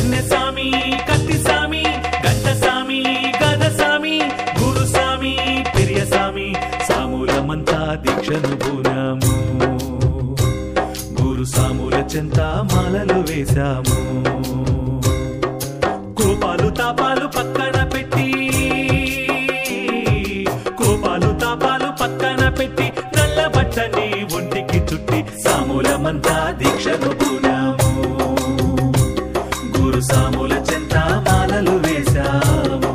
కన్యసామి కత్తిసామి గంటసామి గదసామి గురుసామి పెరియసామి సాములమంతా దీక్షను పూనాము గురు సాముల చెంత మాలలు వేశాము కోపాలు తాపాలు పక్కన పెట్టి కోపాలు తాపాలు పక్కన పెట్టి నల్ల బట్టని ఒంటికి చుట్టి సాములమంతా దీక్షను పూనాము గురు సాముల చెంత మాలలు వేశాము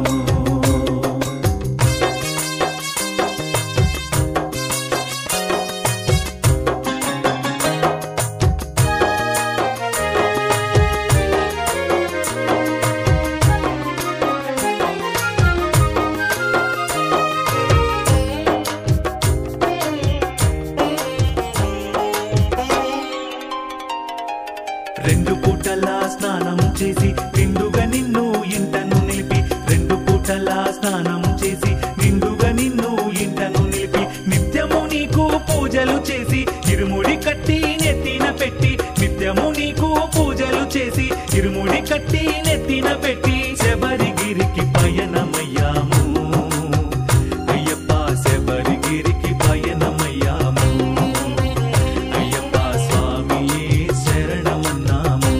రెండు పూటలా స్నానం చేసి నిండుగా నిన్ను ఇంటను నిలిపి రెండు పూటలా స్నానం చేసి నిండుగా నిన్ను ఇంటను నిలిపి నిత్యము నీకు పూజలు చేసి ఇరుముడి కట్టి నెత్తిన పెట్టి నిత్యము నీకు పూజలు చేసి ఇరుముడి కట్టి నెత్తిన పెట్టి శబరిగిరికి పయనమయ్యాము అయ్యప్ప శబరిగిరికి పయనమయ్యాము అయ్యప్ప స్వామియే శరణమన్నాము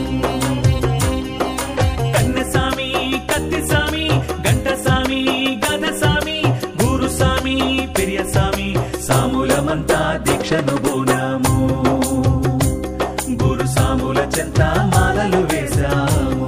కన్యసామి కత్తిసామి గంటసామి గదసామి గురుసామి పెరియసామి సాములమంతా దీక్షను పూనాము గురు సాముల చెంత మాలలు వేశాము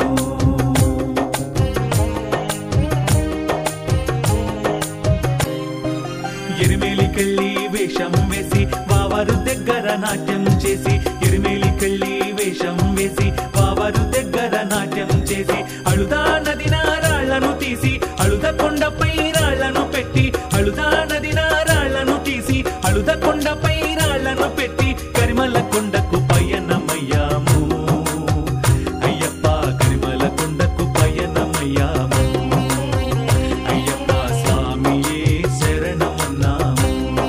ఎరిమేలికెళ్ళి వేషం వేసి వావరు దగ్గర నాట్యం చేసి ఎరిమేలికెళ్ళి వేషం వేసి వావరు దగ్గర నాట్యం చేసి అళుదా నది నారాళ్లను తీసి అళుద కొండపై రాళ్లను పెట్టి అళుదా నది నారాళ్లను తీసి అళుద కొండపై రాళ్లను పెట్టి కరిమల కొండకు పయనమయ్యాము అయ్యప్ప కరిమల కొండకు పయనమయ్యాము అయ్యప్ప స్వామియే శరణమన్నాము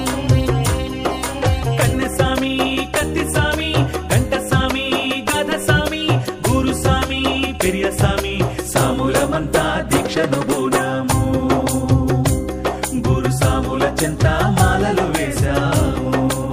కన్యసామి కత్తిసామి గంటసామి గదసామి గురుసామి పెరియసామి సాములమంతా దీక్షను పూనాము గురు సాముల చెంత మాలలు వేశాము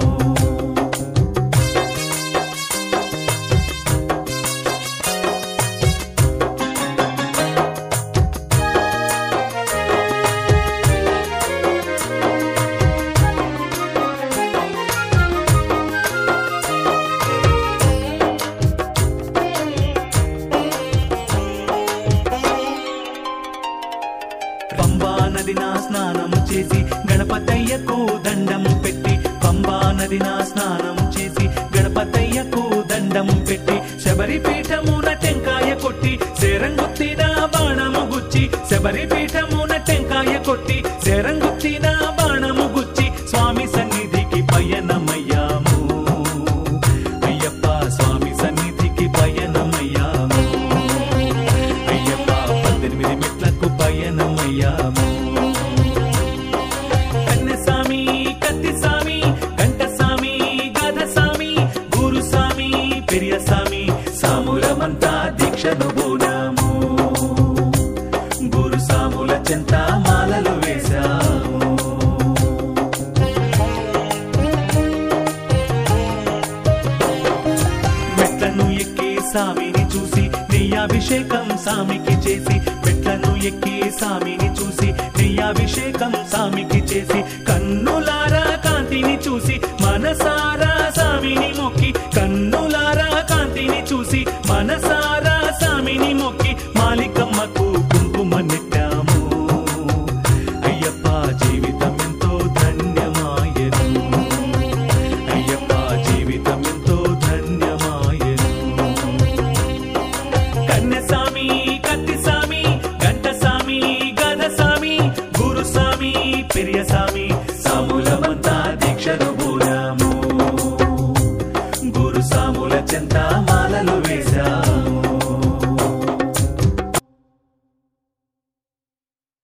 పంబా నదిన స్నానం చేసి గణపతయ్యకు దండం పెట్టి పంబా నదిన స్నానం చేసి గణపతయ్యకు దండం పెట్టి శబరిపీఠమున టెంకాయ కొట్టి శరంగుత్తిన బాణము గుచ్చి శబరిపీఠమున టెంకాయ కొట్టి శరంగుత్తిన బాణము గుచ్చి స్వామి సన్నిధికి పయనమయ్యాము అయ్యప్ప స్వామి సన్నిధికి పయనమయ్యాము అయ్యప్ప 18 మెట్లకు పయనమయ్యాము కన్యసామి కత్తిసామి గంటసామి గదసామి గురుసామి పెరియసామి సాములమంతా దీక్షను పూనాము గురు సాముల చెంత మాలలు వేశాము మెట్లను ఎక్కి సామిని చూసి నెయ్యాభిషేకం సామికి చేసి మెట్లను ఎక్కి సామిని చూసి నెయ్యాభిషేకం సామికి చేసి కన్నులారా కాంతిని చూసి మనసారా సామిని మొక్కి కన్నులారా కాంతిని చూసి మనసారా